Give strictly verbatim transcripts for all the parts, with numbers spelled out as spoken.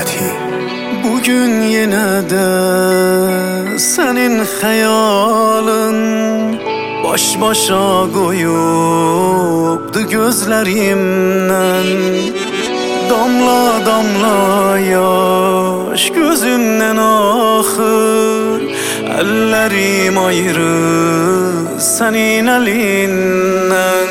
Fatih. Bugün yine de senin hayalın baş başa koyupdu gözlerimden. Damla damla yaş gözümden ahır, ellerim ayrı senin elinden.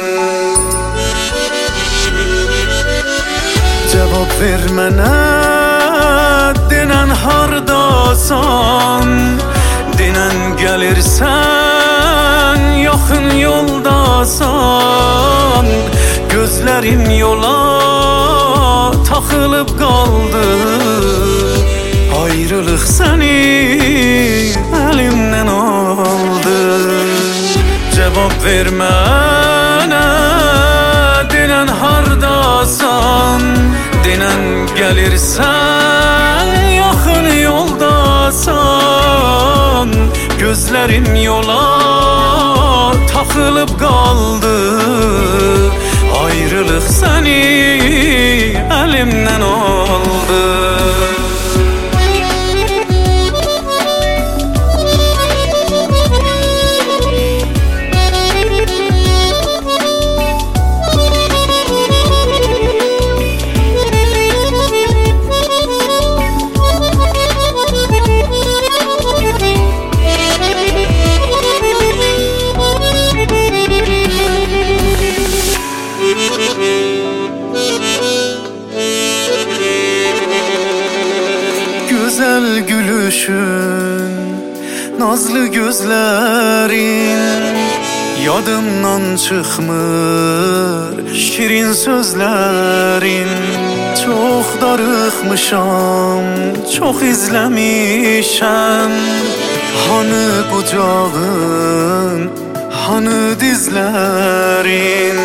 Cevap vermene dinen hardasan, dinen gelirsen yakın yoldasan. Gözlerim yola takılıp kaldı, ayrılık seni elimden aldı. Cevap vermene dinen hardasan, dinen gelirsen yakın yoldasan. Gözlerim yola takılıp kaldı, ayrılık seni elimden aldı. Güzel gülüşün, nazlı gözlerin, yadımdan çıkmır şirin sözlerin. Çok darıkmışam, çok izlemişem. Hani kucağın, hani dizlerin.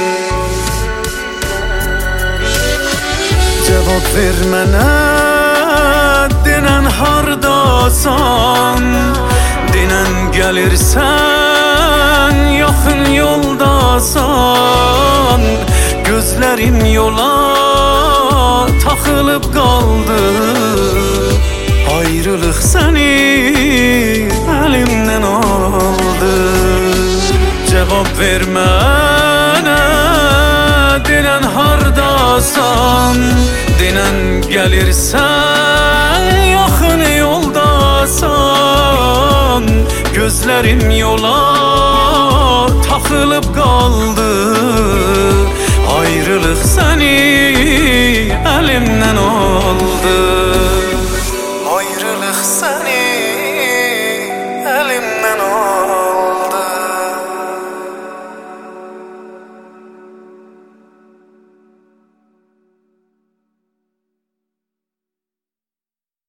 Cevap vermene dinen hardasan, dinen gelirsen yakın yoldasan. Gözlerim yola takılıp kaldı, ayrılık seni elimden aldı. Cevap vermene dinen hardasan, dinen gelirsen yakın yoldasan. Gözlerim yola takılıp kaldı, ayrılık seni elimden aldı.